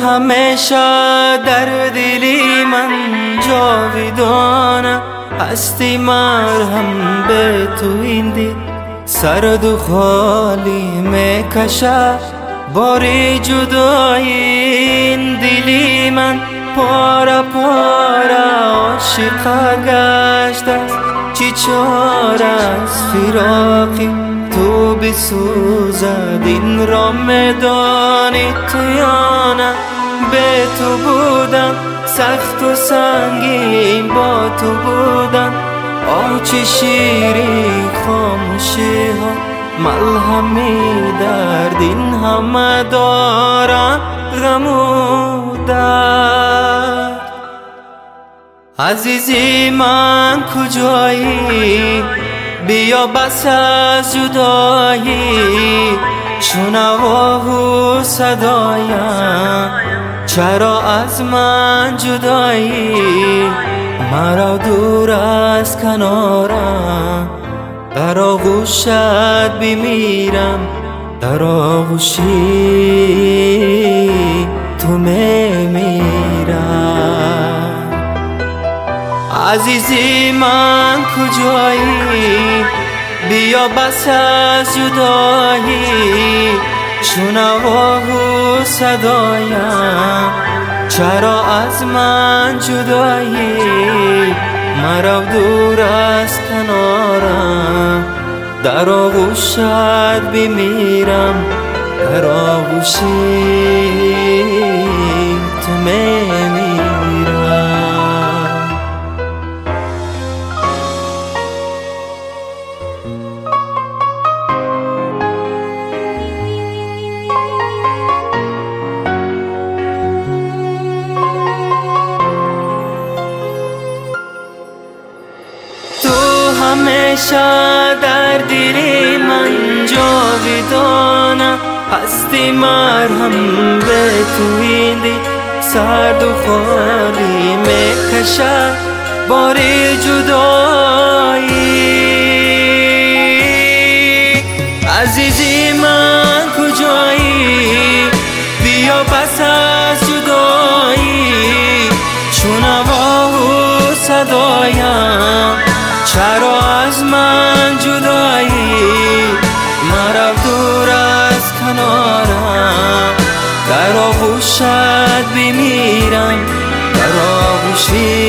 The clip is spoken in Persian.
همیشه در دلی من جاویدانه هستی، مرهم به تو این دل سرد و خالی میکشه باری جدایی این دلی من پاره پاره عاشق گشته، چی چاره از فراقی تو بسوزد این را میدانی تو یا نه؟ به تو بودن سخت و سنگین، با تو بودن چه شیری خاموشی ها ملهمی درد، این همه دارم غم و درد. عزیزی من کجایی؟ بیا بس از جدایی شنوا و صدایم، چرا از من جدایی؟ مرا دور از کنارم، در آغوشت بمیرم، در آغوشی تو میمیرم. عزیزی من کجایی؟ بیا بس از جدایی شنوا و صدایم، چرا از من جدایی؟ مرا دور از کنارم، در آغوشت بمیرم، در آغوشی تو میمیرم. همیشه در دل من جاویدانه هستی، مرهم به تو این دل سرد و خالی میکشه باری جدایی. عزیزی من کجایی؟ بیا بس از جدایی شنوا و صدایم، چرا از من جدایی؟ مرا دور از کنارم، در آغوشت بمیرم، در آغوشی